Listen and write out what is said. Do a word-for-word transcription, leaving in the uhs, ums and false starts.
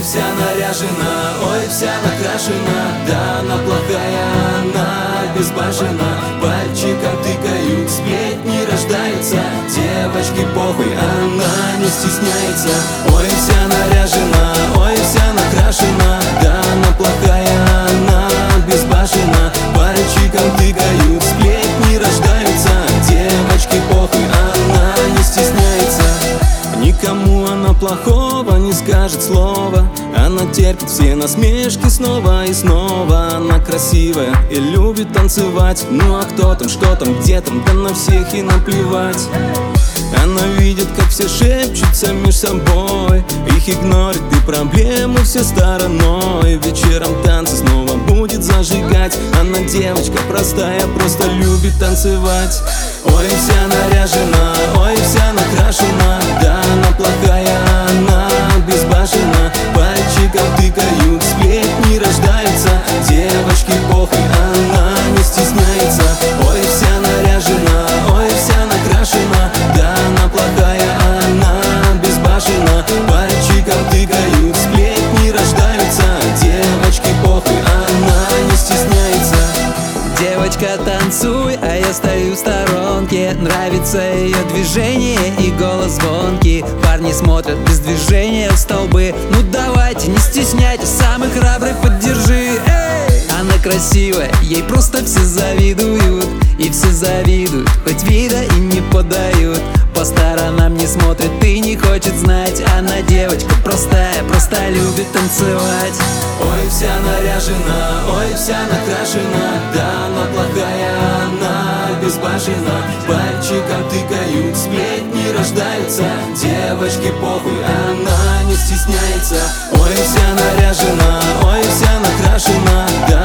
вся наряжена, ой, вся накрашена. Да, она плохая, она безбашена. Пальчиком тыкают, сплетни рождаются. Девочки похуй, она не стесняется. Ой, вся наряжена, ой, вся накрашена. Да, она плохая, она безбашена. Пальчиком тыкают, сплетни рождаются. Девочки похуй, она не стесняется. Никому она плохого не скажет слова. Она терпит все насмешки снова и снова. Она красивая и любит танцевать. Ну а кто там, что там, где там, да на всех и наплевать. Она видит, как все шепчутся меж собой. Их игнорит и проблемы все стороной. Вечером танцы снова будет зажигать. Она девочка простая, просто любит танцевать. Ой, вся наряжена, ой, вся накрашена. Да, она плохая, она безбашена. Пальчиком тыкают, сплетни рождаются. Девочки похуй, она не стесняется. Ой, вся наряжена, ой, вся накрашена. Да, она плохая, она безбашена. Пальчиком тыкают, сплетни рождаются. Девочки похуй, она не стесняется. Девочка, танцуй, а я стою в сторонке. Нравится ее движение и голос звонкий. Парни смотрят без движения в столбы. Ну давайте, не стесняйтесь, самый храбрый поддержи. Эй! Она красивая, ей просто все завидуют. И все завидуют, хоть вида и не подают. По сторонам не смотрит и не хочет знать. Она девочка простая, просто любит танцевать. Ой, вся наряжена, ой, вся накрашена. Да, она плохая, она безбашена. Пальчиком тыкают, сплетни рождаются. Девочки похуй, она не стесняется. Ой, вся наряжена, ой, вся накрашена. Да,